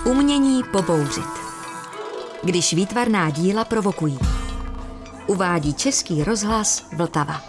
Umění pobouřit. Když výtvarná díla provokují. Uvádí Český rozhlas Vltava.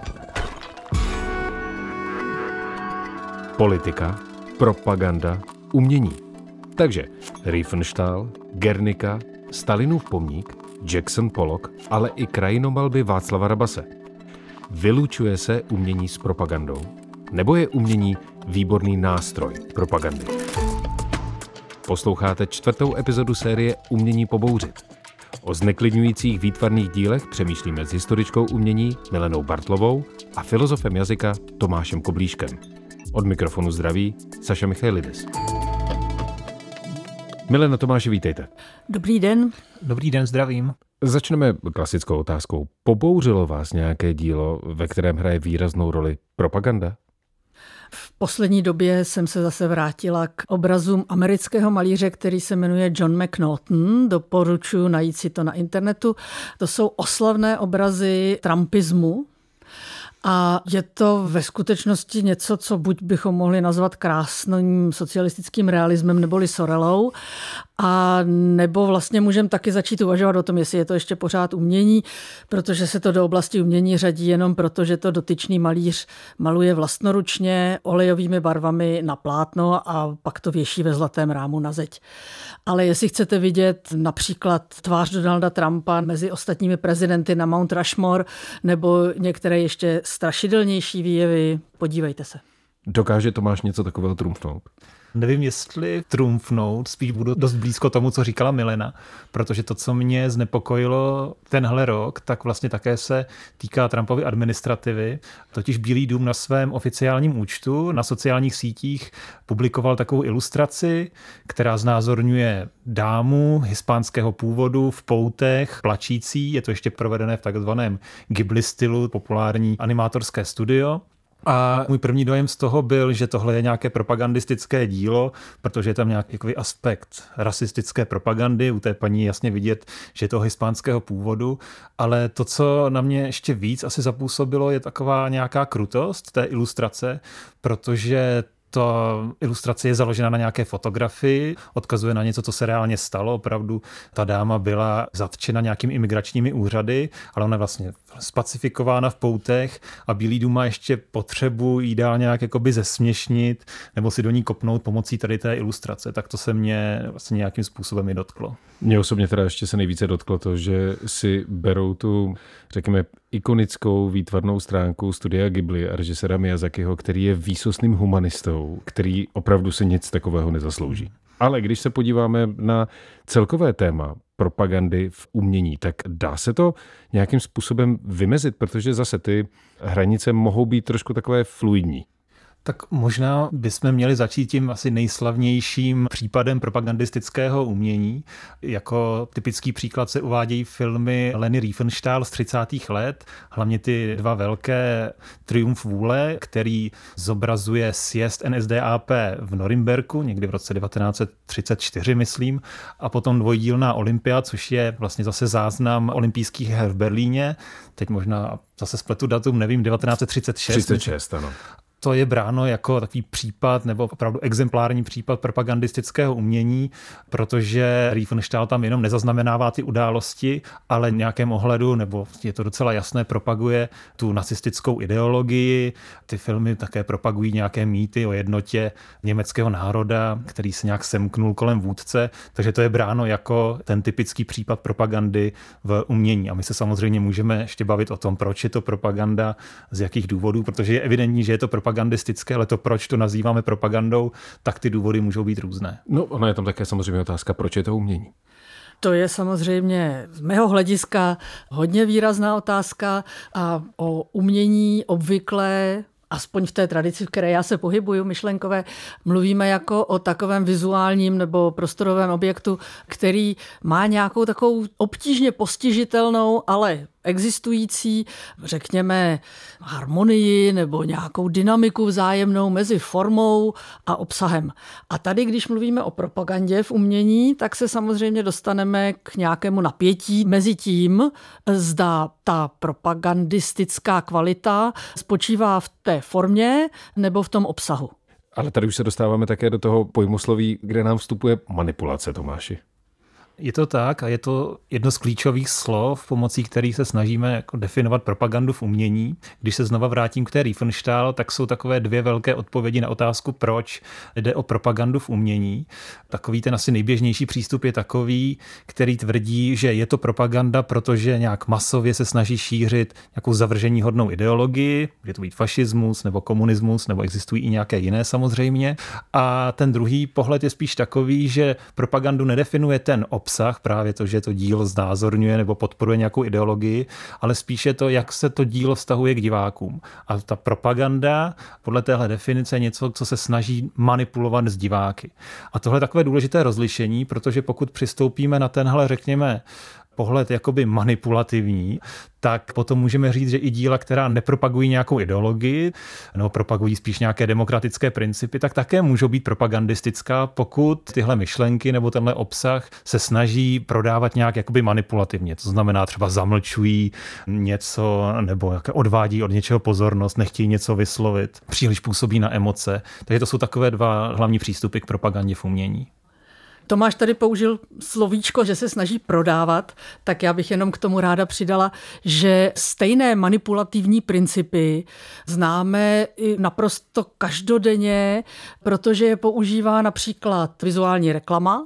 Politika, propaganda, umění. Takže Riefenstahl, Guernica, Stalinův pomník, Jackson Pollock, ale i krajinomalby Václava Rabase. Vylučuje se umění s propagandou? Nebo je umění výborný nástroj propagandy? Posloucháte 4. epizodu série Umění pobouřit. O zneklidňujících výtvarných dílech přemýšlíme s historičkou umění Milenou Bartlovou a filozofem jazyka Tomášem Koblíškem. Od mikrofonu zdraví Saša Michailidis. Milena, Tomáši, vítejte. Dobrý den. Dobrý den, zdravím. Začneme klasickou otázkou. Pobouřilo vás nějaké dílo, ve kterém hraje výraznou roli propaganda? V poslední době jsem se zase vrátila k obrazům amerického malíře, který se jmenuje John McNaughton. Doporučuji najít si to na internetu. To jsou oslavné obrazy trumpismu. A je to ve skutečnosti něco, co buď bychom mohli nazvat krásným socialistickým realismem neboli Sorelou, a nebo vlastně můžeme taky začít uvažovat o tom, jestli je to ještě pořád umění, protože se to do oblasti umění řadí jenom proto, že to dotyčný malíř maluje vlastnoručně olejovými barvami na plátno a pak to věší ve zlatém rámu na zeď. Ale jestli chcete vidět například tvář Donalda Trumpa mezi ostatními prezidenty na Mount Rushmore nebo některé ještě strašidelnější výjevy, podívejte se. Dokáže Tomáš něco takového trumfnout? Nevím, jestli trumfnout, spíš budu dost blízko tomu, co říkala Milena, protože to, co mě znepokojilo tenhle rok, tak vlastně také se týká Trumpovy administrativy. Totiž Bílý dům na svém oficiálním účtu na sociálních sítích publikoval takovou ilustraci, která znázorňuje dámu hispánského původu v poutech, plačící. Je to ještě provedené v takzvaném Ghibli stylu, populární animátorské studio. A můj první dojem z toho byl, že tohle je nějaké propagandistické dílo, protože je tam nějaký aspekt rasistické propagandy, u té paní jasně vidět, že je to hispánského původu, ale to, co na mě ještě víc asi zapůsobilo, je taková nějaká krutost té ilustrace, protože ta ilustrace je založena na nějaké fotografii, odkazuje na něco, co se reálně stalo. Opravdu ta dáma byla zatčena nějakými imigračními úřady, ale ona je vlastně spacifikována v poutech a Bílý dům má ještě potřebu jí dál nějak jakoby zesměšnit nebo si do ní kopnout pomocí tady té ilustrace. Tak to se mě vlastně nějakým způsobem i dotklo. Mně osobně teda ještě se nejvíce dotklo to, že si berou tu, řekněme, ikonickou výtvarnou stránku studia Ghibli a režiséra Miyazakiho, který je výsostným humanistou, který opravdu si nic takového nezaslouží. Ale když se podíváme na celkové téma propagandy v umění, tak dá se to nějakým způsobem vymezit, protože zase ty hranice mohou být trošku takové fluidní. Tak možná bychom měli začít tím asi nejslavnějším případem propagandistického umění. Jako typický příklad se uvádějí filmy Leni Riefenstahl z 30. let, hlavně ty dva velké Triumf vůle, který zobrazuje sjezd NSDAP v Norimberku, někdy v roce 1934, myslím, a potom dvojdílná Olympia, což je vlastně zase záznam olympijských her v Berlíně, teď možná zase spletu datum, nevím, 1936. 36, ano. To je bráno jako takový případ nebo opravdu exemplární případ propagandistického umění, protože Riefenstahl tam jenom nezaznamenává ty události, ale v nějakém ohledu, nebo je to docela jasné, propaguje tu nacistickou ideologii. Ty filmy také propagují nějaké mýty o jednotě německého národa, který se nějak semknul kolem vůdce, takže to je bráno jako ten typický případ propagandy v umění. A my se samozřejmě můžeme ještě bavit o tom, proč je to propaganda, z jakých důvodů, protože je evidentní, že je to propagandistické, ale to, proč to nazýváme propagandou, tak ty důvody můžou být různé. No, ona je tam také samozřejmě otázka, proč je to umění. To je samozřejmě z mého hlediska hodně výrazná otázka a o umění obvykle, aspoň v té tradici, v které já se pohybuju, myšlenkové, mluvíme jako o takovém vizuálním nebo prostorovém objektu, který má nějakou takovou obtížně postižitelnou, ale existující, řekněme, harmonii nebo nějakou dynamiku vzájemnou mezi formou a obsahem. A tady, když mluvíme o propagandě v umění, tak se samozřejmě dostaneme k nějakému napětí mezi tím, zda ta propagandistická kvalita spočívá v té formě nebo v tom obsahu. Ale tady už se dostáváme také do toho pojmosloví, kde nám vstupuje manipulace, Tomáši. Je to tak a je to jedno z klíčových slov, pomocí kterých se snažíme jako definovat propagandu v umění. Když se znova vrátím k té Riefenstahl, tak jsou takové dvě velké odpovědi na otázku, proč jde o propagandu v umění. Takový ten asi nejběžnější přístup je takový, který tvrdí, že je to propaganda, protože nějak masově se snaží šířit nějakou zavrženíhodnou ideologii, může to být fašismus nebo komunismus, nebo existují i nějaké jiné samozřejmě. A ten druhý pohled je spíš takový, že propagandu nedefinuje ten obsah, právě to, že to dílo znázorňuje nebo podporuje nějakou ideologii, ale spíše to, jak se to dílo vztahuje k divákům. A ta propaganda podle téhle definice je něco, co se snaží manipulovat s diváky. A tohle je takové důležité rozlišení, protože pokud přistoupíme na tenhle, řekněme, pohled jakoby manipulativní, tak potom můžeme říct, že i díla, která nepropagují nějakou ideologii nebo propagují spíš nějaké demokratické principy, tak také můžou být propagandistická, pokud tyhle myšlenky nebo tenhle obsah se snaží prodávat nějak jakoby manipulativně. To znamená třeba zamlčují něco nebo odvádí od něčeho pozornost, nechtějí něco vyslovit, příliš působí na emoce. Takže to jsou takové dva hlavní přístupy k propagandě v umění. Tomáš tady použil slovíčko, že se snaží prodávat, tak já bych jenom k tomu ráda přidala, že stejné manipulativní principy známe i naprosto každodenně, protože je používá například vizuální reklama.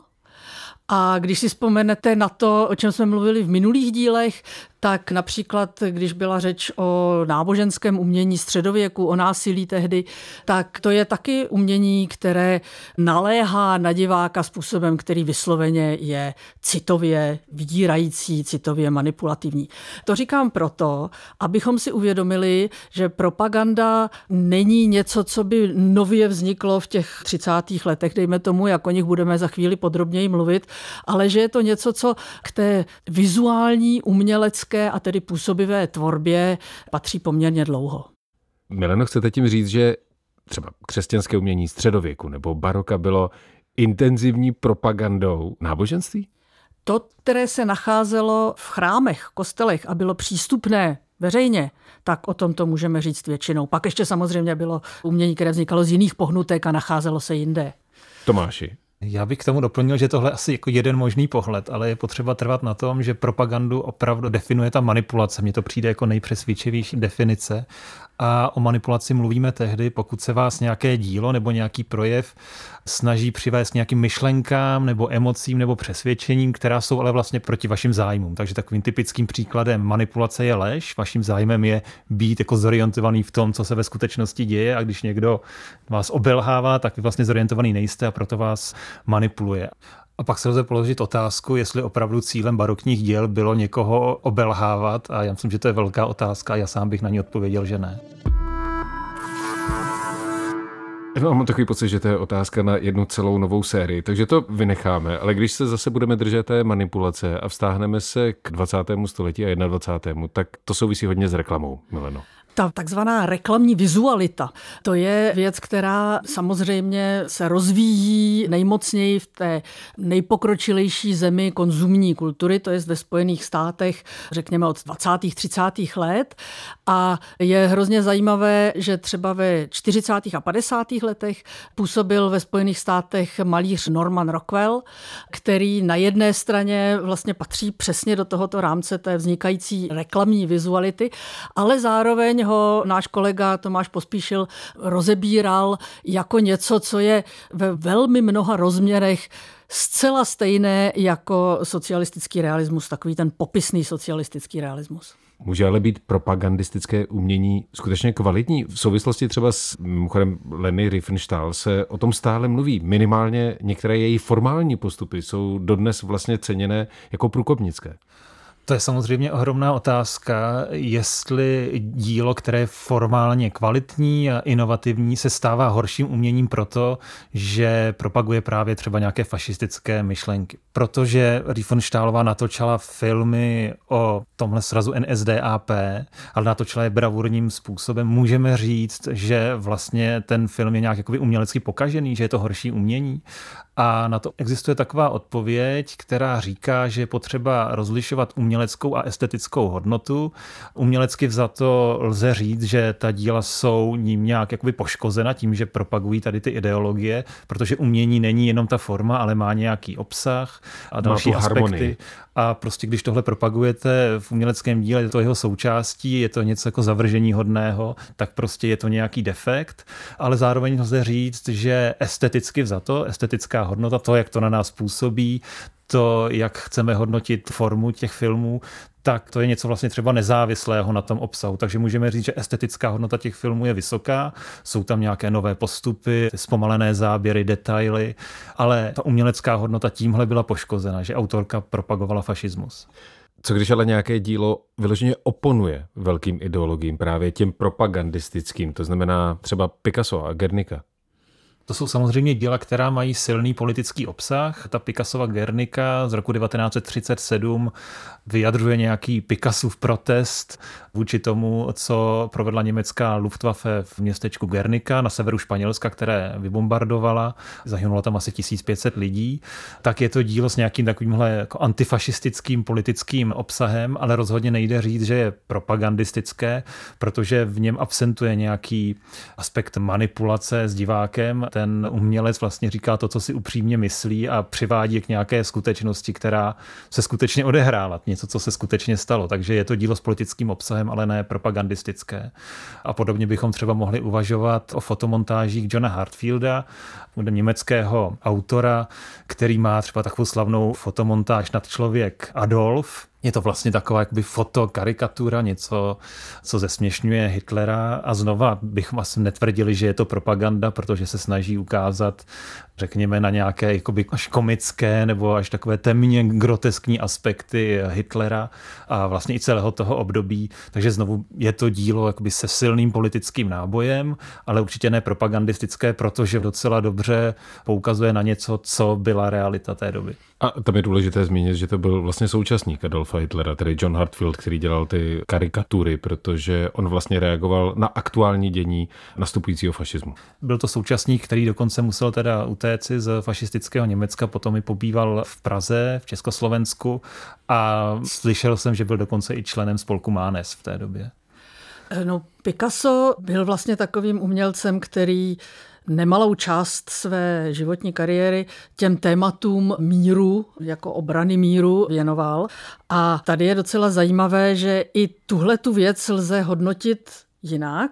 A když si vzpomenete na to, o čem jsme mluvili v minulých dílech, tak například, když byla řeč o náboženském umění středověku, o násilí tehdy, tak to je taky umění, které naléhá na diváka způsobem, který vysloveně je citově vydírající, citově manipulativní. To říkám proto, abychom si uvědomili, že propaganda není něco, co by nově vzniklo v těch 30. letech, dejme tomu, jak o nich budeme za chvíli podrobněji mluvit, ale že je to něco, co k té vizuální, umělecké a tedy působivé tvorbě patří poměrně dlouho. Mileno, chcete tím říct, že třeba křesťanské umění středověku nebo baroka bylo intenzivní propagandou náboženství? To, které se nacházelo v chrámech, kostelech a bylo přístupné veřejně, tak o tom to můžeme říct většinou. Pak ještě samozřejmě bylo umění, které vznikalo z jiných pohnutek a nacházelo se jinde. Tomáši. Já bych k tomu doplnil, že tohle je asi jako jeden možný pohled, ale je potřeba trvat na tom, že propagandu opravdu definuje ta manipulace. Mně to přijde jako nejpřesvědčivější definice. A o manipulaci mluvíme tehdy, pokud se vás nějaké dílo nebo nějaký projev snaží přivést nějakým myšlenkám nebo emocím nebo přesvědčením, která jsou ale vlastně proti vašim zájmům. Takže takovým typickým příkladem manipulace je lež. Vaším zájmem je být jako zorientovaný v tom, co se ve skutečnosti děje, a když někdo vás obelhává, tak vy vlastně zorientovaný nejste a proto vás manipuluje. A pak se lze položit otázku, jestli opravdu cílem barokních děl bylo někoho obelhávat, a já myslím, že to je velká otázka a já sám bych na ní odpověděl, že ne. No, mám takový pocit, že to je otázka na jednu celou novou sérii, takže to vynecháme, ale když se zase budeme držet té manipulace a vztáhneme se k 20. století a 21., tak to souvisí hodně s reklamou, Mileno. Ta takzvaná reklamní vizualita, to je věc, která samozřejmě se rozvíjí nejmocněji v té nejpokročilejší zemi konzumní kultury, to je ve Spojených státech, řekněme od 20. 30. let. A je hrozně zajímavé, že třeba ve 40. a 50. letech působil ve Spojených státech malíř Norman Rockwell, který na jedné straně vlastně patří přesně do tohoto rámce té vznikající reklamní vizuality, ale zároveň ho náš kolega Tomáš Pospíšil rozebíral jako něco, co je ve velmi mnoha rozměrech zcela stejné jako socialistický realismus, takový ten popisný socialistický realismus. Může ale být propagandistické umění skutečně kvalitní? V souvislosti třeba s mimochodem Leni Riefenstahl se o tom stále mluví. Minimálně některé její formální postupy jsou dodnes vlastně ceněné jako průkopnické. To je samozřejmě ohromná otázka, jestli dílo, které je formálně kvalitní a inovativní, se stává horším uměním proto, že propaguje právě třeba nějaké fašistické myšlenky. Protože Riefenstahlová natočila filmy o tomhle srazu NSDAP, ale natočila je bravurním způsobem. Můžeme říct, že vlastně ten film je nějak jakoby umělecky pokažený, že je to horší umění. A na to existuje taková odpověď, která říká, že je potřeba rozlišovat umělecké uměleckou a estetickou hodnotu. Umělecky vzato lze říct, že ta díla jsou ním nějak jakoby poškozena tím, že propagují tady ty ideologie, protože umění není jenom ta forma, ale má nějaký obsah a další aspekty. Harmonii. A prostě když tohle propagujete v uměleckém díle, je to jeho součástí, je to něco jako zavrženíhodného, tak prostě je to nějaký defekt, ale zároveň lze říct, že esteticky vzato, estetická hodnota, to, jak to na nás působí, to, jak chceme hodnotit formu těch filmů, tak to je něco vlastně třeba nezávislého na tom obsahu. Takže můžeme říct, že estetická hodnota těch filmů je vysoká, jsou tam nějaké nové postupy, zpomalené záběry, detaily, ale ta umělecká hodnota tímhle byla poškozena, že autorka propagovala fašismus. Co když ale nějaké dílo vyloženě oponuje velkým ideologiím, právě těm propagandistickým, to znamená třeba Picasso a Guernica? To jsou samozřejmě díla, která mají silný politický obsah. Ta Picassova Guernica z roku 1937 vyjadřuje nějaký Picassův protest vůči tomu, co provedla německá Luftwaffe v městečku Guernica na severu Španělska, které vybombardovala. Zahynulo tam asi 1500 lidí. Tak je to dílo s nějakým takovýmhle jako antifašistickým politickým obsahem, ale rozhodně nejde říct, že je propagandistické, protože v něm absentuje nějaký aspekt manipulace s divákem. Ten umělec vlastně říká to, co si upřímně myslí a přivádí k nějaké skutečnosti, která se skutečně odehrála, něco, co se skutečně stalo. Takže je to dílo s politickým obsahem, ale ne propagandistické. A podobně bychom třeba mohli uvažovat o fotomontážích Johna Heartfielda, německého autora, který má třeba takovou slavnou fotomontáž nad člověk Adolf. Je to vlastně taková jakoby fotokarikatura, něco, co zesměšňuje Hitlera a znova bychom asi netvrdili, že je to propaganda, protože se snaží ukázat, řekněme, na nějaké jakoby až komické nebo až takové temně groteskní aspekty Hitlera a vlastně i celého toho období. Takže znovu je to dílo jakoby se silným politickým nábojem, ale určitě ne propagandistické, protože docela dobře poukazuje na něco, co byla realita té doby. A tam je důležité zmínit, že to byl vlastně současník Adolfa Hitlera, tedy John Heartfield, který dělal ty karikatury, protože on vlastně reagoval na aktuální dění nastupujícího fašismu. Byl to současník, který dokonce musel teda utéci z fašistického Německa, potom i pobýval v Praze, v Československu a slyšel jsem, že byl dokonce i členem spolku Mánes v té době. No, Picasso byl vlastně takovým umělcem, který nemalou část své životní kariéry těm tématům míru, jako obrany míru věnoval. A tady je docela zajímavé, že i tuhletu věc lze hodnotit jinak.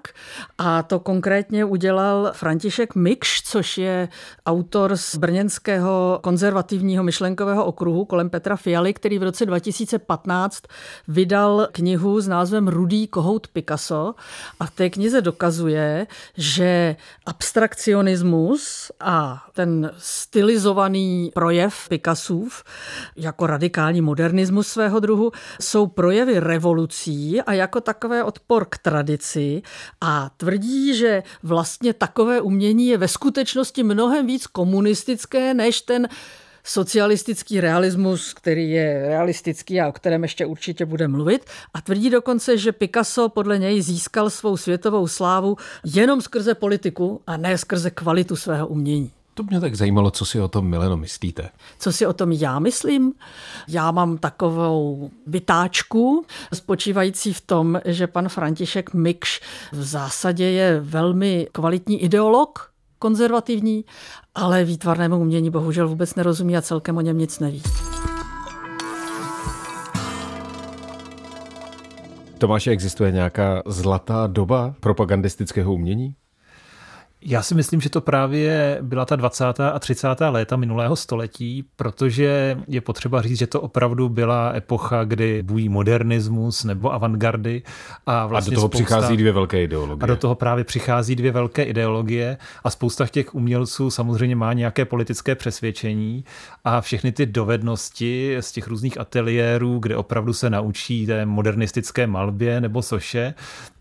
A to konkrétně udělal František Mikš, což je autor z brněnského konzervativního myšlenkového okruhu kolem Petra Fialy, který v roce 2015 vydal knihu s názvem Rudý kohout Picasso. A v té knize dokazuje, že abstrakcionismus a ten stylizovaný projev Picassův jako radikální modernismus svého druhu jsou projevy revolucí a jako takové odpor k tradici a tvrdí, že vlastně takové umění je ve skutečnosti mnohem víc komunistické než ten socialistický realismus, který je realistický a o kterém ještě určitě bude mluvit. A tvrdí dokonce, že Picasso podle něj získal svou světovou slávu jenom skrze politiku a ne skrze kvalitu svého umění. To mě tak zajímalo, co si o tom, Mileno, myslíte? Co si o tom já myslím? Já mám takovou vytáčku spočívající v tom, že pan František Mikš v zásadě je velmi kvalitní ideolog, konzervativní, ale výtvarnému umění bohužel vůbec nerozumí a celkem o něm nic neví. Tomáši, existuje nějaká zlatá doba propagandistického umění? Já si myslím, že to právě byla ta 20. a 30. léta minulého století, protože je potřeba říct, že to opravdu byla epocha, kdy bují modernismus nebo avantgardy. A vlastně do toho přichází dvě velké ideologie. A do toho právě přichází dvě velké ideologie a spousta těch umělců samozřejmě má nějaké politické přesvědčení a všechny ty dovednosti z těch různých ateliérů, kde opravdu se naučí té modernistické malbě nebo soše,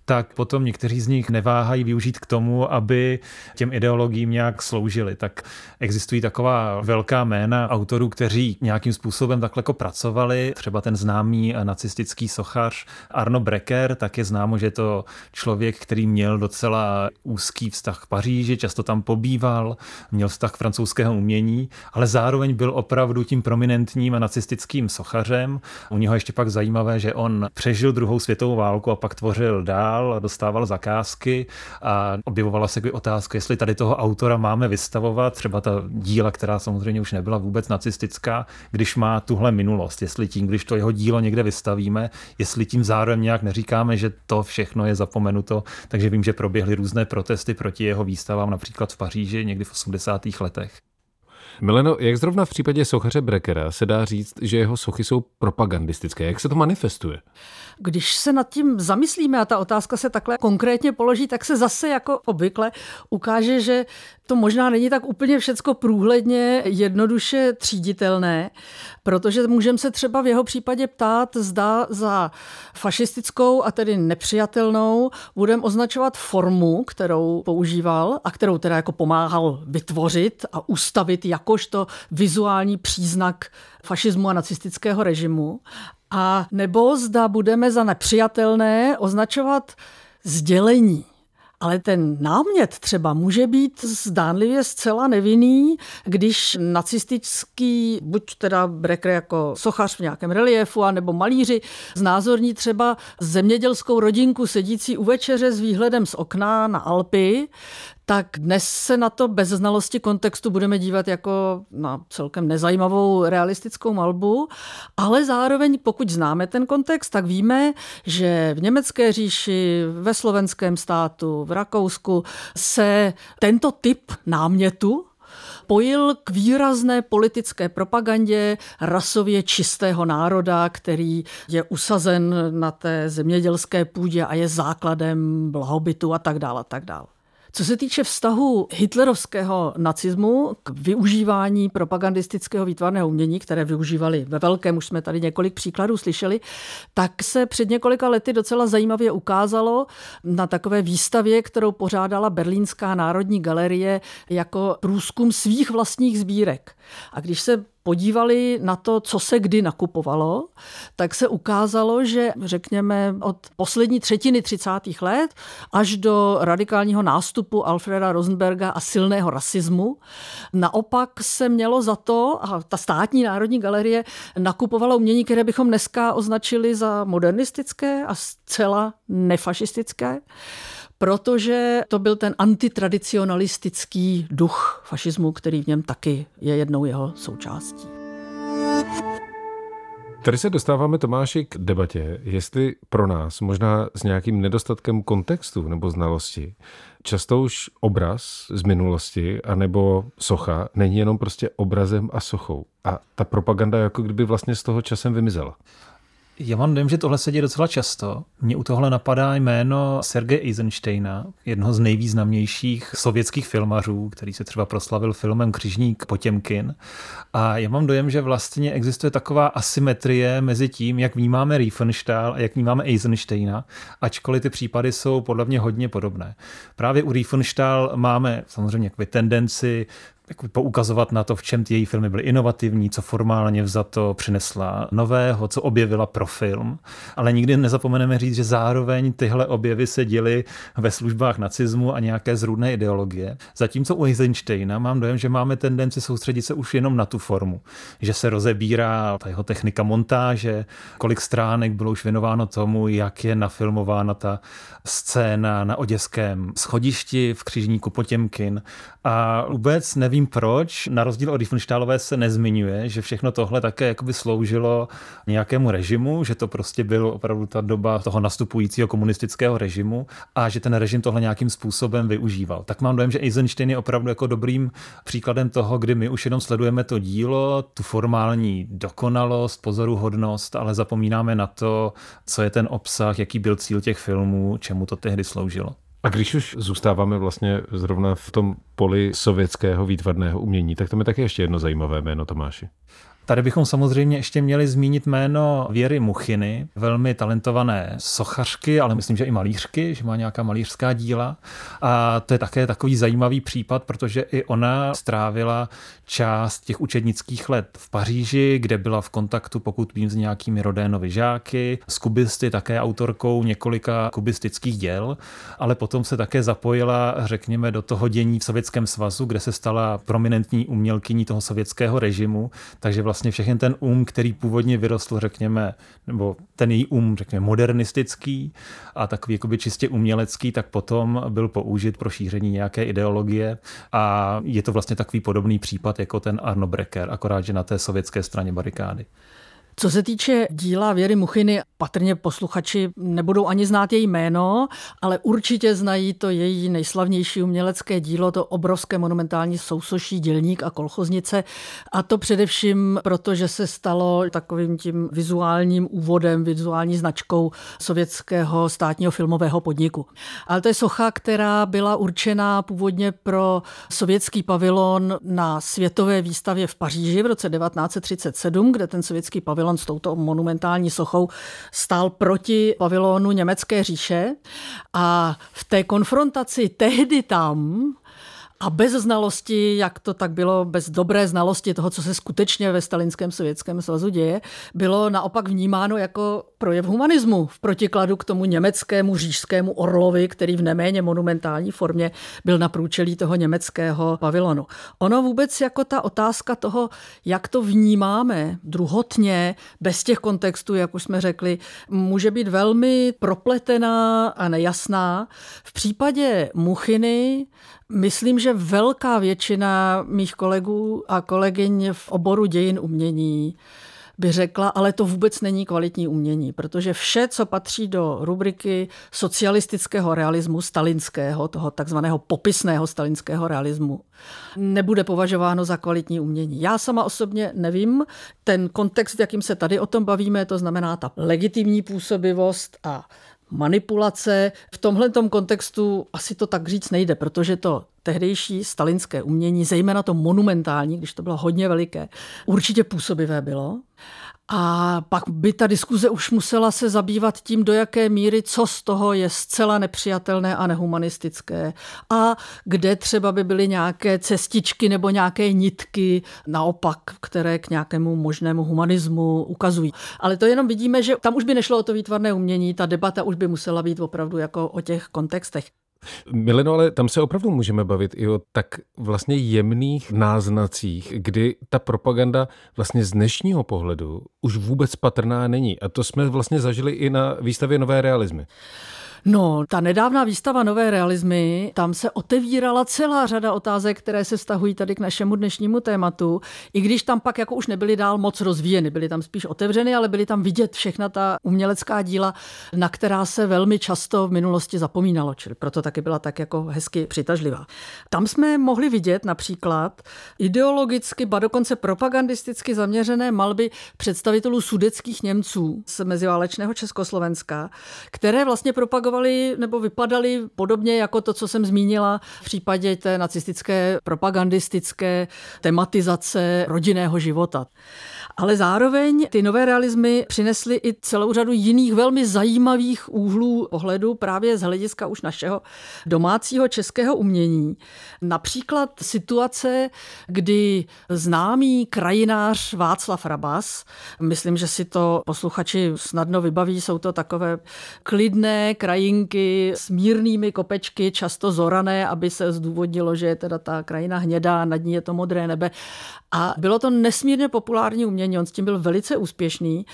tak potom někteří z nich neváhají využít k tomu, aby těm ideologiím nějak sloužili. Tak existují taková velká jména autorů, kteří nějakým způsobem takhle jako pracovali. Třeba ten známý nacistický sochař Arno Breker, tak je známo, že je to člověk, který měl docela úzký vztah k Paříži, často tam pobýval, měl vztah k francouzského umění, ale zároveň byl opravdu tím prominentním nacistickým sochařem. U něho ještě pak zajímavé, že on přežil druhou světovou válku a pak tvořil dál a dostával zakázky a objevovala se otázka, jestli tady toho autora máme vystavovat, třeba ta díla, která samozřejmě už nebyla vůbec nacistická, když má tuhle minulost, jestli tím, když to jeho dílo někde vystavíme, jestli tím zároveň nějak neříkáme, že to všechno je zapomenuto, takže vím, že proběhly různé protesty proti jeho výstavám, například v Paříži někdy v 80. letech. Mileno, jak zrovna v případě sochaře Breckera se dá říct, že jeho sochy jsou propagandistické? Jak se to manifestuje? Když se nad tím zamyslíme a ta otázka se takhle konkrétně položí, tak se zase jako obvykle ukáže, že to možná není tak úplně všecko průhledně jednoduše tříditelné, protože můžeme se třeba v jeho případě ptát, zda za fašistickou a tedy nepřijatelnou budeme označovat formu, kterou používal a kterou teda jako pomáhal vytvořit a ustavit jakožto vizuální příznak fašismu a nacistického režimu, a nebo zda budeme za nepřijatelné označovat sdělení. Ale ten námět třeba může být zdánlivě zcela nevinný, když nacistický, buď teda Brecker jako sochař v nějakém reliefu, anebo malíři, znázorní třeba zemědělskou rodinku sedící u večeře s výhledem z okna na Alpy, tak dnes se na to bez znalosti kontextu budeme dívat jako na celkem nezajímavou realistickou malbu, ale zároveň, pokud známe ten kontext, tak víme, že v německé říši, ve slovenském státu, v Rakousku se tento typ námětu pojil k výrazné politické propagandě rasově čistého národa, který je usazen na té zemědělské půdě a je základem blahobytu a tak dále, a tak dále. Co se týče vztahu hitlerovského nacismu k využívání propagandistického výtvarného umění, které využívali ve velkém, už jsme tady několik příkladů slyšeli, tak se před několika lety docela zajímavě ukázalo na takové výstavě, kterou pořádala Berlínská národní galerie jako průzkum svých vlastních sbírek. A když se podívali na to, co se kdy nakupovalo, tak se ukázalo, že řekněme od poslední třetiny 30. let až do radikálního nástupu Alfreda Rosenberga a silného rasismu naopak se mělo za to, a ta státní národní galerie nakupovala umění, které bychom dneska označili za modernistické a zcela nefašistické, protože to byl ten antitradicionalistický duch fašismu, který v něm taky je jednou jeho součástí. Tady se dostáváme, Tomáši, k debatě, jestli pro nás, možná s nějakým nedostatkem kontextu nebo znalosti, často už obraz z minulosti anebo socha není jenom prostě obrazem a sochou. A ta propaganda jako kdyby vlastně z toho časem vymizela. Já mám dojem, že tohle se děje docela často. Mně u tohle napadá jméno Sergeje Eisensteina, jednoho z nejvýznamnějších sovětských filmařů, který se třeba proslavil filmem Křižník Potěmkin. A já mám dojem, že vlastně existuje taková asymetrie mezi tím, jak vnímáme Riefenstahl a jak vnímáme Eisensteina, ačkoliv ty případy jsou podle mě hodně podobné. Právě u Riefenstahl máme samozřejmě tendenci poukazovat na to, v čem ty její filmy byly inovativní, co formálně vzato přinesla nového, co objevila pro film. Ale nikdy nezapomeneme říct, že zároveň tyhle objevy se děly ve službách nacismu a nějaké zrůdné ideologie. Zatímco u Eisensteina mám dojem, že máme tendenci soustředit se už jenom na tu formu. Že se rozebírá ta jeho technika montáže, kolik stránek bylo už věnováno tomu, jak je nafilmována ta scéna na oděském schodišti v Křižníku Potěmkin. A vůbec nevím proč, na rozdíl od Riefenstahlové se nezmiňuje, že všechno tohle také jakoby sloužilo nějakému režimu, že to prostě byl opravdu ta doba toho nastupujícího komunistického režimu a že ten režim tohle nějakým způsobem využíval. Tak mám dojem, že Eisenstein je opravdu jako dobrým příkladem toho, kdy my už jenom sledujeme to dílo, tu formální dokonalost, pozoruhodnost, ale zapomínáme na to, co je ten obsah, jaký byl cíl těch filmů, čemu to tehdy sloužilo. A když už zůstáváme vlastně zrovna v tom poli sovětského výtvarného umění, tak to je taky ještě jedno zajímavé jméno, Tomáši. Tady bychom samozřejmě ještě měli zmínit jméno Věry Muchiny, velmi talentované sochařky, ale myslím, že i malířky, že má nějaká malířská díla. A to je také takový zajímavý případ, protože i ona strávila část těch učednických let v Paříži, kde byla v kontaktu, pokud vím, s nějakými Rodénovy žáky, s kubisty, také autorkou několika kubistických děl, ale potom se také zapojila, řekněme, do toho dění v Sovětském svazu, kde se stala prominentní umělkyní toho sovětského režimu, takže vlastně všechny ten který původně vyrostl, řekněme, nebo ten její řekněme, modernistický a takový jakoby čistě umělecký, tak potom byl použit pro šíření nějaké ideologie a je to vlastně takový podobný případ jako ten Arno Breker, akorát, že na té sovětské straně barikády. Co se týče díla Věry Muchiny, patrně posluchači nebudou ani znát její jméno, ale určitě znají to její nejslavnější umělecké dílo, to obrovské monumentální sousoší Dělník a kolchoznice. A to především proto, že se stalo takovým tím vizuálním úvodem, vizuální značkou sovětského státního filmového podniku. Ale to je socha, která byla určená původně pro sovětský pavilon na světové výstavě v Paříži v roce 1937, kde ten sovětský pavilon s touto monumentální sochou stál proti pavilonu Německé říše a v té konfrontaci tehdy tam a bez znalosti, jak to tak bylo, bez dobré znalosti toho, co se skutečně ve stalinském Sovětském svazu děje, bylo naopak vnímáno jako projev humanismu v protikladu k tomu německému říšskému orlovi, který v neméně monumentální formě byl na průčelí toho německého pavilonu. Ono vůbec jako ta otázka toho, jak to vnímáme druhotně, bez těch kontextů, jak už jsme řekli, může být velmi propletená a nejasná. V případě Muchiny myslím, že velká většina mých kolegů a kolegyň v oboru dějin umění by řekla, ale to vůbec není kvalitní umění, protože vše, co patří do rubriky socialistického realismu stalinského, toho takzvaného popisného stalinského realismu, nebude považováno za kvalitní umění. Já sama osobně nevím, ten kontext, jakým se tady o tom bavíme, to znamená ta legitimní působivost a manipulace. V tomhletom kontextu asi to tak říct nejde, protože to tehdejší stalinské umění, zejména to monumentální, když to bylo hodně veliké, určitě působivé bylo. A pak by ta diskuze už musela se zabývat tím, do jaké míry, co z toho je zcela nepřijatelné a nehumanistické a kde třeba by byly nějaké cestičky nebo nějaké nitky naopak, které k nějakému možnému humanismu ukazují. Ale to jenom vidíme, že tam už by nešlo o to výtvarné umění, ta debata už by musela být opravdu jako o těch kontextech. Mileno, ale tam se opravdu můžeme bavit i o tak vlastně jemných náznacích, kdy ta propaganda vlastně z dnešního pohledu už vůbec patrná není. A to jsme vlastně zažili i na výstavě Nové realismy. No, ta nedávná výstava Nové realismy, tam se otevírala celá řada otázek, které se vztahují tady k našemu dnešnímu tématu, i když tam pak jako už nebyly dál moc rozvíjeny, byly tam spíš otevřeny, ale byly tam vidět všechna ta umělecká díla, na která se velmi často v minulosti zapomínalo, čili proto taky byla tak jako hezky přitažlivá. Tam jsme mohli vidět například ideologicky, ba dokonce propagandisticky zaměřené malby představitelů sudetských Němců z meziválečného Československa, které vlastně propagovaly nebo vypadaly podobně jako to, co jsem zmínila v případě té nacistické propagandistické tematizace rodinného života. Ale zároveň ty nové realismy přinesly i celou řadu jiných velmi zajímavých úhlů pohledu právě z hlediska už našeho domácího českého umění. Například situace, kdy známý krajinář Václav Rabas, myslím, že si to posluchači snadno vybaví, jsou to takové klidné krajinky s mírnými kopečky, často zorané, aby se zdůvodnilo, že je teda ta krajina hnědá, nad ní je to modré nebe. A bylo to nesmírně populární umění, on s tím byl velice úspěšný.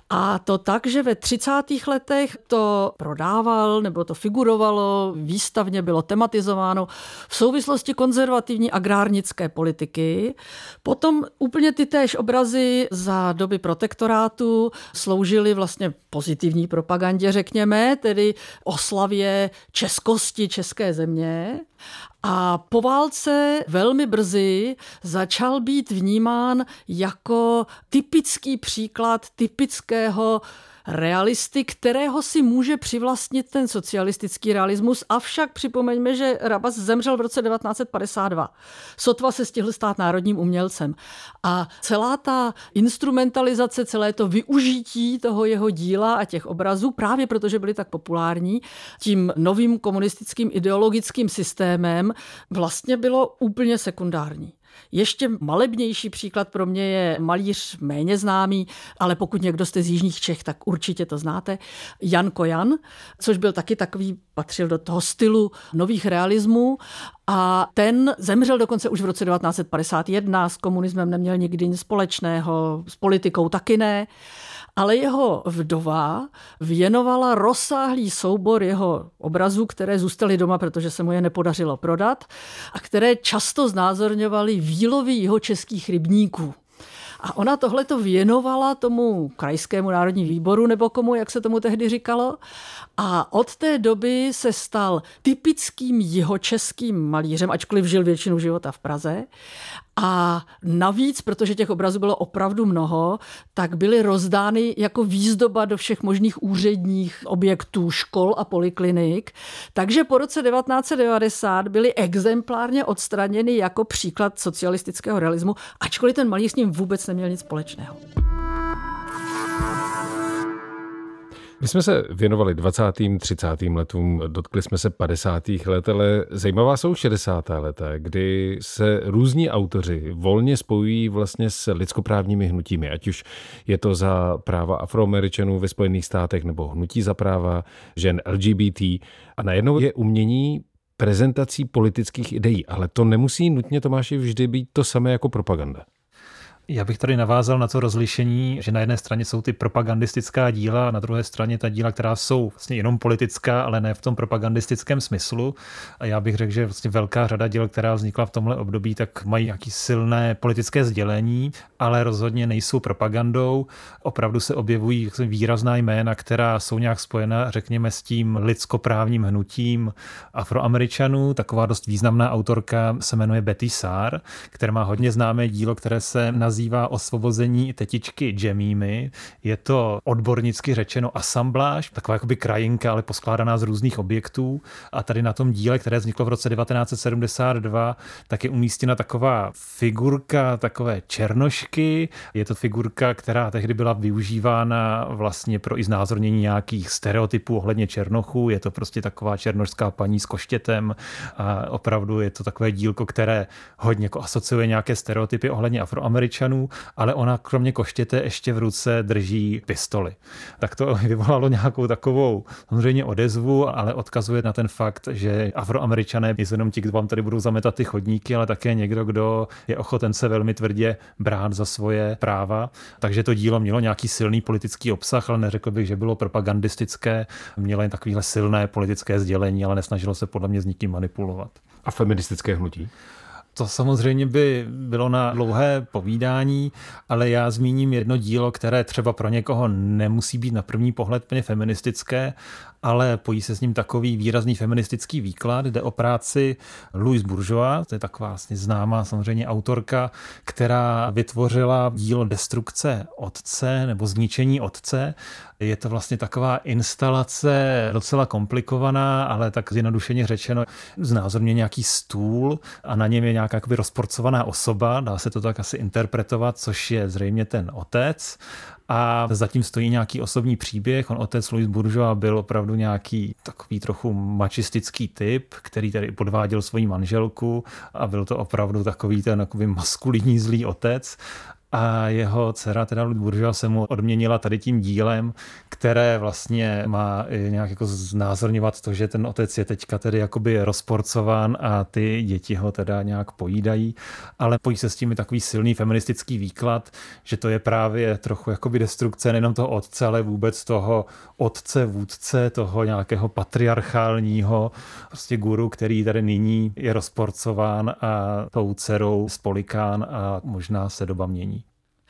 A to tak, že ve 30. letech to prodával, nebo to figurovalo, výstavně bylo tematizováno v souvislosti konzervativní agrárnické politiky. Potom úplně ty též obrazy za doby protektorátu sloužily vlastně pozitivní propagandě, řekněme, tedy oslavě českosti české země. A po válce velmi brzy začal být vnímán jako typický příklad typického realisty, kterého si může přivlastnit ten socialistický realismus, avšak připomeňme, že Rabas zemřel v roce 1952. Sotva se stihl stát národním umělcem. A celá ta instrumentalizace, celé to využití toho jeho díla a těch obrazů, právě protože byly tak populární, tím novým komunistickým ideologickým systémem vlastně bylo úplně sekundární. Ještě malebnější příklad pro mě je malíř méně známý, ale pokud někdo jste z jižních Čech, tak určitě to znáte, Jan Kojan, což byl taky takový, patřil do toho stylu nových realismů a ten zemřel dokonce už v roce 1951, s komunismem neměl nikdy nic společného, s politikou taky ne. Ale jeho vdova věnovala rozsáhlý soubor jeho obrazů, které zůstaly doma, protože se mu je nepodařilo prodat a které často znázorňovaly výlovy jihočeských rybníků. A ona tohleto věnovala tomu krajskému národní výboru, nebo komu, jak se tomu tehdy říkalo. A od té doby se stal typickým jihočeským malířem, ačkoliv žil většinu života v Praze. A navíc, protože těch obrazů bylo opravdu mnoho, tak byly rozdány jako výzdoba do všech možných úředních objektů, škol a poliklinik. Takže po roce 1990 byly exemplárně odstraněny jako příklad socialistického realismu, ačkoliv ten malíř s ním vůbec neměl nic společného. My jsme se věnovali 20. 30. letům, dotkli jsme se 50. let, ale zajímavá jsou 60. leta, kdy se různí autoři volně spojují vlastně s lidskoprávními hnutími, ať už je to za práva Afroameričanů ve Spojených státech nebo hnutí za práva žen LGBT. A najednou je umění prezentací politických ideí, ale to nemusí nutně, Tomáši, vždy být to samé jako propaganda. Já bych tady navázal na to rozlišení, že na jedné straně jsou ty propagandistická díla a na druhé straně ta díla, která jsou vlastně jenom politická, ale ne v tom propagandistickém smyslu. A já bych řekl, že vlastně velká řada děl, která vznikla v tomhle období, tak mají nějaké silné politické sdělení, ale rozhodně nejsou propagandou. Opravdu se objevují výrazná jména, která jsou nějak spojena, řekněme, s tím lidskoprávním hnutím Afroameričanů. Taková dost významná autorka se jmenuje Betty Saar, která má hodně známé dílo, které se nazývá Osvobození tetičky Jemimy. Je to odbornicky řečeno asambláž, taková jakoby krajinka, ale poskládaná z různých objektů. A tady na tom díle, které vzniklo v roce 1972, tak je umístěna taková figurka, takové černošky. Je to figurka, která tehdy byla využívána vlastně pro i znázornění nějakých stereotypů ohledně černochů. Je to prostě taková černošská paní s koštětem a opravdu je to takové dílko, které hodně jako asociuje nějaké stereotypy ohledně Afroameričanů, ale ona kromě koštěte ještě v ruce drží pistoli. Tak to vyvolalo nějakou takovou samozřejmě odezvu, ale odkazuje na ten fakt, že Afroameričané nejsou jenom ti, kdo vám tady budou zametat ty chodníky, ale také někdo, kdo je ochoten se velmi tvrdě brát za svoje práva. Takže to dílo mělo nějaký silný politický obsah, ale neřekl bych, že bylo propagandistické. Mělo jen takovéhle silné politické sdělení, ale nesnažilo se podle mě s nikým manipulovat. A feministické hnutí? To samozřejmě by bylo na dlouhé povídání, ale já zmíním jedno dílo, které třeba pro někoho nemusí být na první pohled plně feministické, ale pojí se s ním takový výrazný feministický výklad. Jde o práci Louise Bourgeois, to je taková vlastně známá samozřejmě autorka, která vytvořila dílo Destrukce otce nebo Zničení otce. Je to vlastně taková instalace docela komplikovaná, ale tak zjednodušeně řečeno znázorně nějaký stůl a na něm je nějaká jakoby rozporcovaná osoba, dá se to tak asi interpretovat, což je zřejmě ten otec. A zatím stojí nějaký osobní příběh. On otec Louis Bourgeois byl opravdu nějaký takový trochu mačistický typ, který tady podváděl svoji manželku a byl to opravdu takový ten takový maskulinní zlý otec. A jeho dcera, teda Louise Bourgeois, se mu odměnila tady tím dílem, které vlastně má nějak jako znázorňovat to, že ten otec je teďka tedy jakoby rozporcován a ty děti ho teda nějak pojídají, ale pojí se s tím i takový silný feministický výklad, že to je právě trochu jakoby destrukce nejenom toho otce, ale vůbec toho otce, vůdce, toho nějakého patriarchálního prostě guru, který tady nyní je rozporcován a tou dcerou spolikán a možná se doba mění.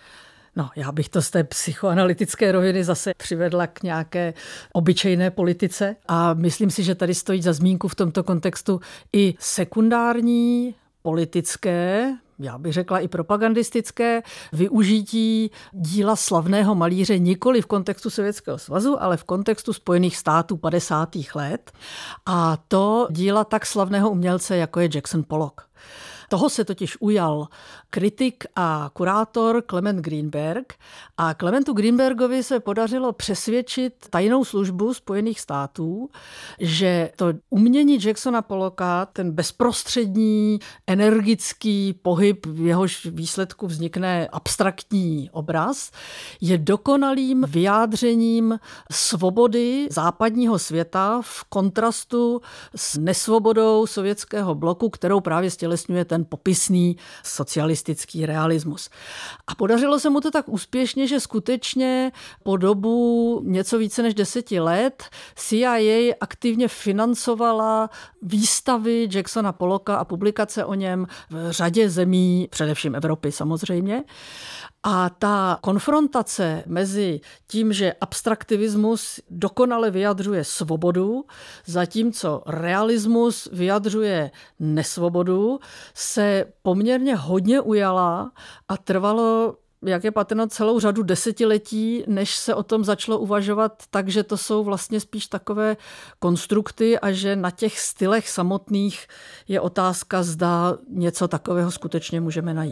No, já bych to z té psychoanalytické roviny zase přivedla k nějaké obyčejné politice a myslím si, že tady stojí za zmínku v tomto kontextu i sekundární politické já bych řekla i propagandistické, využití díla slavného malíře nikoli v kontextu Sovětského svazu, ale v kontextu Spojených států 50. let. A to díla tak slavného umělce, jako je Jackson Pollock. Toho se totiž ujal kritik a kurátor Clement Greenberg a Clementu Greenbergovi se podařilo přesvědčit tajnou službu Spojených států, že to umění Jacksona Pollocka, ten bezprostřední, energický pohyb, v jehož výsledku vznikne abstraktní obraz, je dokonalým vyjádřením svobody západního světa v kontrastu s nesvobodou sovětského bloku, kterou právě stělesňuje ten popisný socialistický realismus. A podařilo se mu to tak úspěšně, že skutečně po dobu něco více než 10 let CIA aktivně financovala výstavy Jacksona Pollocka a publikace o něm v řadě zemí, především Evropy samozřejmě. A ta konfrontace mezi tím, že abstraktivismus dokonale vyjadřuje svobodu, zatímco realismus vyjadřuje nesvobodu, se poměrně hodně ujala a trvalo, jak je patrno, celou řadu desetiletí, než se o tom začalo uvažovat tak, že to jsou vlastně spíš takové konstrukty a že na těch stylech samotných je otázka, zda něco takového skutečně můžeme najít.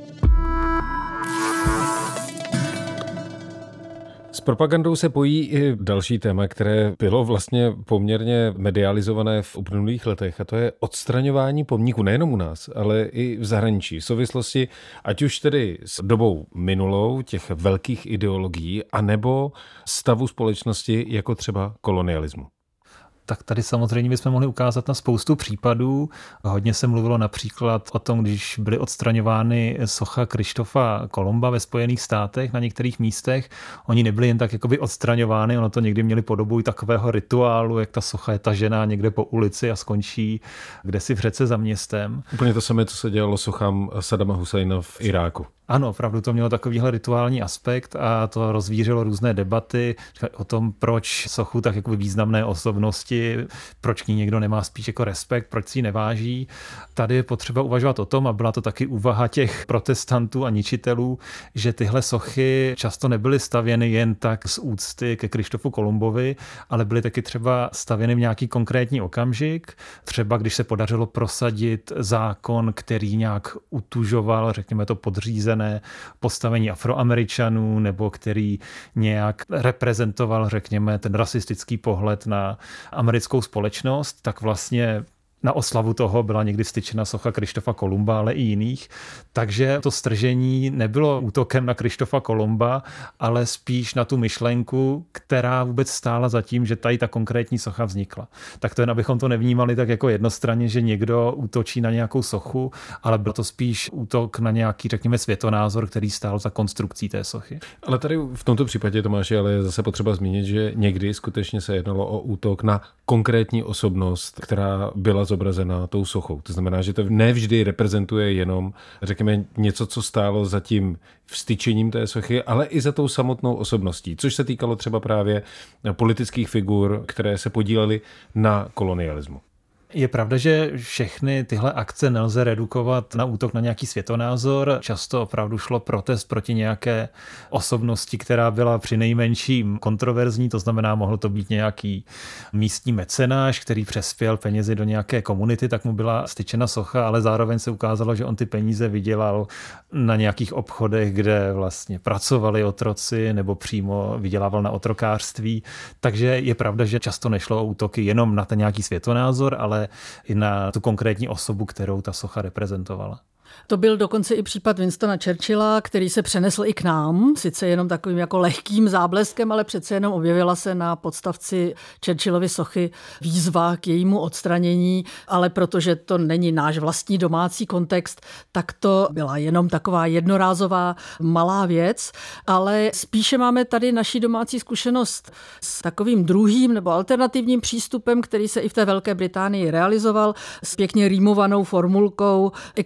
S propagandou se pojí i další téma, které bylo vlastně poměrně medializované v uplynulých letech, a to je odstraňování pomníků nejenom u nás, ale i v zahraničí. V souvislosti ať už tedy s dobou minulou těch velkých ideologií, anebo stavu společnosti jako třeba kolonialismu. Tak tady samozřejmě bychom mohli ukázat na spoustu případů. Hodně se mluvilo například o tom, když byly odstraňovány socha Krištofa Kolumba ve Spojených státech na některých místech. Oni nebyly jen tak jakoby odstraňovány, ono to někdy měli podobu i takového rituálu, jak ta socha je tažená někde po ulici a skončí kdesi v řece za městem. Úplně to samé, co se dělalo sochám Saddama Husajna v Iráku. Ano, opravdu to mělo takovýhle rituální aspekt a to rozvířilo různé debaty o tom, proč sochu tak jako významné osobnosti, proč k ní někdo nemá spíš jako respekt, proč si ji neváží. Tady je potřeba uvažovat o tom, a byla to taky úvaha těch protestantů a ničitelů, že tyhle sochy často nebyly stavěny jen tak z úcty ke Krištofu Kolumbovi, ale byly taky třeba stavěny v nějaký konkrétní okamžik. Třeba když se podařilo prosadit zákon, který nějak utužoval, řekněme to podřízené postavení Afroameričanů, nebo který nějak reprezentoval, řekněme, ten rasistický pohled na americkou společnost, tak vlastně na oslavu toho byla někdy styčena socha Krištofa Kolumba, ale i jiných. Takže to stržení nebylo útokem na Krištofa Kolumba, ale spíš na tu myšlenku, která vůbec stála za tím, že tady ta konkrétní socha vznikla. Tak to jen abychom to nevnímali tak jako jednostranně, že někdo útočí na nějakou sochu, ale byl to spíš útok na nějaký, řekněme, světonázor, který stál za konstrukcí té sochy. Ale tady v tomto případě, Tomáši, ale je zase potřeba zmínit, že někdy skutečně se jednalo o útok na konkrétní osobnost, která byla zobrazená tou sochou. To znamená, že to nevždy reprezentuje jenom, řekněme, něco, co stálo za tím vstyčením té sochy, ale i za tou samotnou osobností, což se týkalo třeba právě politických figur, které se podílely na kolonialismu. Je pravda, že všechny tyhle akce nelze redukovat na útok na nějaký světonázor. Často opravdu šlo protest proti nějaké osobnosti, která byla přinejmenším kontroverzní, to znamená, mohl to být nějaký místní mecenáš, který přespěl penězi do nějaké komunity, tak mu byla styčena socha, ale zároveň se ukázalo, že on ty peníze vydělal na nějakých obchodech, kde vlastně pracovali otroci nebo přímo vydělával na otrokářství. Takže je pravda, že často nešlo o útoky jenom na ten nějaký světonázor, ale i na tu konkrétní osobu, kterou ta socha reprezentovala. To byl dokonce i případ Winstona Churchilla, který se přenesl i k nám, sice jenom takovým jako lehkým zábleskem, ale přece jenom objevila se na podstavci Churchillovy sochy výzva k jejímu odstranění, ale protože to není náš vlastní domácí kontext, tak to byla jenom taková jednorázová malá věc, ale spíše máme tady naši domácí zkušenost s takovým druhým nebo alternativním přístupem, který se i v té Velké Británii realizoval, s pěkně rýmovanou formulkou explain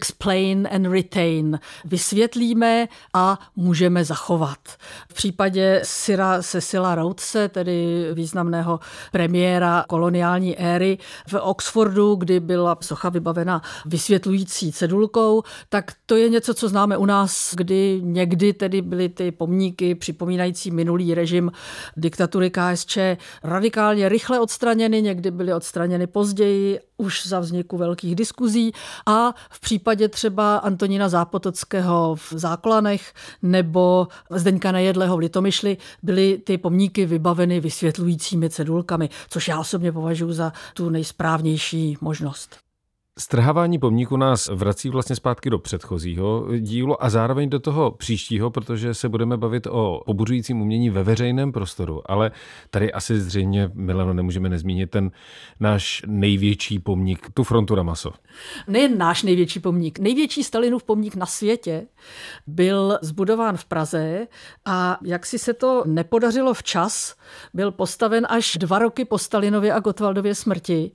explain and retain. Vysvětlíme a můžeme zachovat. V případě Sira Cecila Rhodese, tedy významného premiéra koloniální éry v Oxfordu, kdy byla socha vybavena vysvětlující cedulkou, tak to je něco, co známe u nás, kdy někdy tedy byly ty pomníky připomínající minulý režim diktatury KSČ radikálně rychle odstraněny, někdy byly odstraněny později, už za vzniku velkých diskuzí, a v případě třeba Antonína Zápotockého v Záklanech nebo Zdeňka Nejedlého v Litomyšli byly ty pomníky vybaveny vysvětlujícími cedulkami, což já osobně považuji za tu nejsprávnější možnost. Strhávání pomníku nás vrací vlastně zpátky do předchozího dílu a zároveň do toho příštího, protože se budeme bavit o pobuřujícím umění ve veřejném prostoru. Ale tady asi zřejmě, Mileno, nemůžeme nezmínit ten náš největší pomník, tu frontu na maso. Nejen náš největší pomník. Největší Stalinův pomník na světě byl zbudován v Praze a jak si se to nepodařilo včas, byl postaven až 2 roky po Stalinově a Gottwaldově smrti.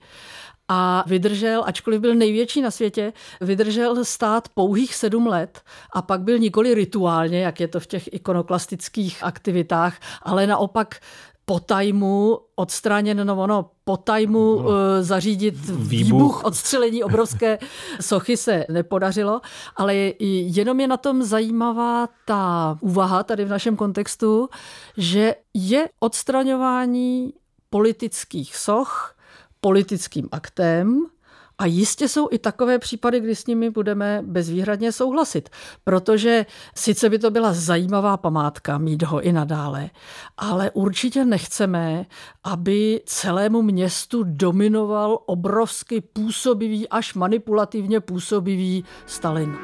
A vydržel, ačkoliv byl největší na světě, vydržel stát pouhých 7 let a pak byl nikoli rituálně, jak je to v těch ikonoklastických aktivitách, ale naopak po tajmu odstraněn, po tajmu zařídit výbuch, odstřelení obrovské sochy se nepodařilo, ale jenom je na tom zajímavá ta úvaha tady v našem kontextu, že je odstraňování politických soch politickým aktem a jistě jsou i takové případy, kdy s nimi budeme bezvýhradně souhlasit, protože sice by to byla zajímavá památka, mít ho i nadále, ale určitě nechceme, aby celému městu dominoval obrovsky působivý, až manipulativně působivý Stalin.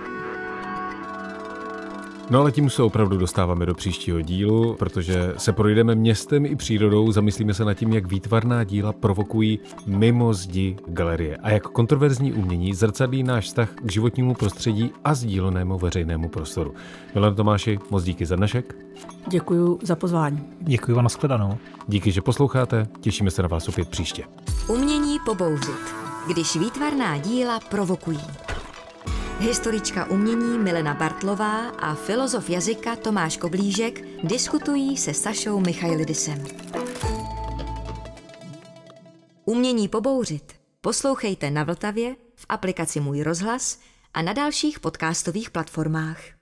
No ale tím se opravdu dostáváme do příštího dílu, protože se projdeme městem i přírodou, zamyslíme se nad tím, jak výtvarná díla provokují mimo zdi galerie a jak kontroverzní umění zrcadlí náš vztah k životnímu prostředí a sdílenému veřejnému prostoru. Milano Tomáši, moc díky za dnešek. Děkuji za pozvání. Děkuji vám, nashledanou. Díky, že posloucháte, těšíme se na vás opět příště. Umění pobouřit, když výtvarná díla provokují. Historička umění Milena Bartlová a filozof jazyka Tomáš Koblížek diskutují se Sašou Michailidisem. Umění pobouřit poslouchejte na Vltavě, v aplikaci Můj rozhlas a na dalších podcastových platformách.